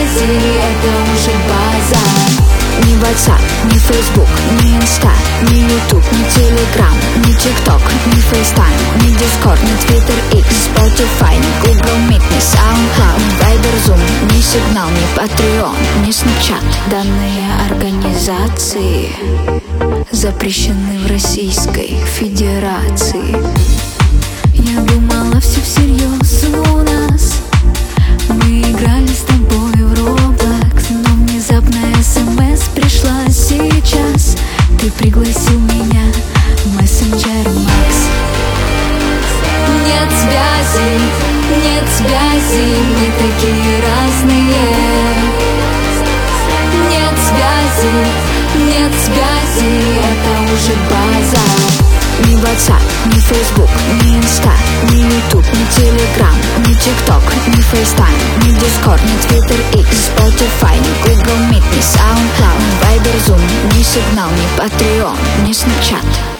связи, это уже база. Ни WhatsApp, ни Facebook, ни Insta, ни YouTube, ни Telegram, ни TikTok, ни FaceTime, ни Discord, ни Twitter X, Spotify, ни Google Meet, ни SoundCloud, ни Viber, Zoom, ни Signal, ни Patreon, ни Snapchat. Данные организации запрещены в Российской Федерации. Я думала, все всерьез у нас. Мы играли с тобой в Roblox, но внезапно СМС пришла сейчас. Ты пригласил меня в мессенджер Max. Нет связи, мы такие разные. Нет связи, это уже база. Ни WhatsApp, ни Facebook, ни Insta, ни YouTube, ни Telegram, ни TikTok, ни FaceTime, ни Discord, ни Twitter X, Spotify, ни Google Meet, ни SoundCloud, ни Viber, Zoom, ни Signal, ни Patreon, ни Snapchat.